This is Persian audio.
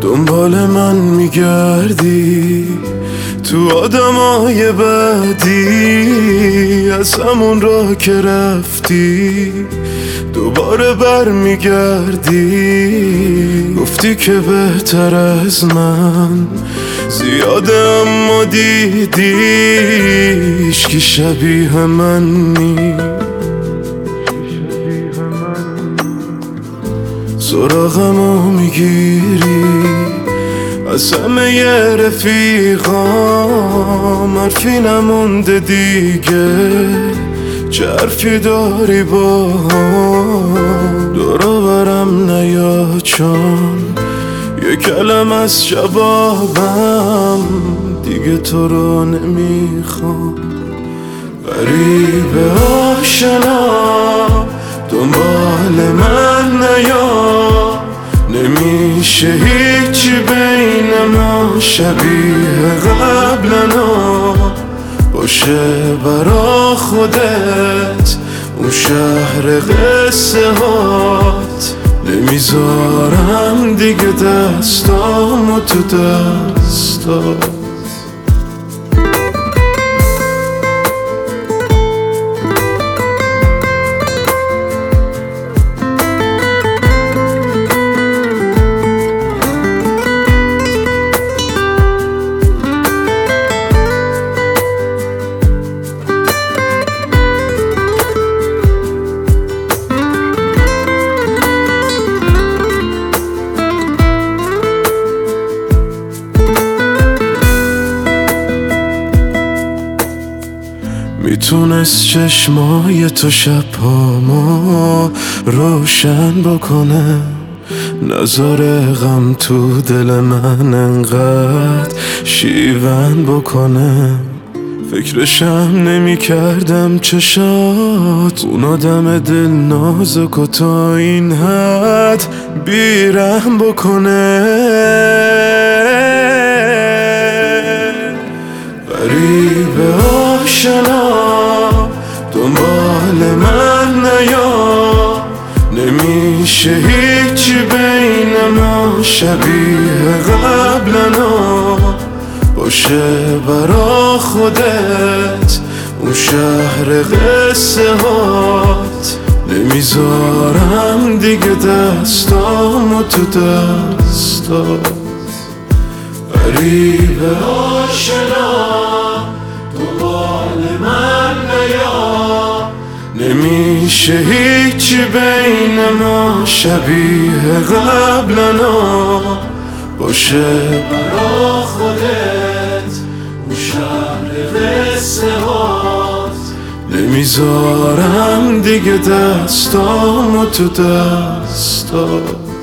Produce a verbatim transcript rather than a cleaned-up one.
دنبال من میگردی تو آدمای بعدی، از همون راه که رفتی دوباره بر میگردی. گفتی که بهتر از من زیاده اما دیدی هیچکی شبیه من نی. سراغمو میگیری از همه ی رفیقام، حرفی نمونده دیگه، چه حرفی داری با هم؟ دورو برم نیا چون یه کلم از جوابم دیگه تو رو نمیخوام. غریبه آشنا دنبال من نیا، نمیشه هیچی بین ما شبیه قبلنا باشه برا خودت اون شهر قصه هات. نمیذارم دیگه دستامو تو دستات. میتونست چشمای تو شبهامو روشن بکنه، نذاره غم تو دل من انقدر شیون بکنه. فکرشم نمی کردم چشات اون آدم دل نازک و تا این حد بیرحم بکنه. غریبه آشنا دنبال من نیا، نمیشه هیچی بین ما شبیه قبلنا باشه برا خودت اون شهر قصه هات. نمیذارم دیگه دستامو تو دستات. غریبه آشنا دنبال من نیا، نمیشه هیچی بین ما شبیه قبلنا باشه برا خودت اون شهر قصه هات. نمیذارم دیگه دستامو تو دستات.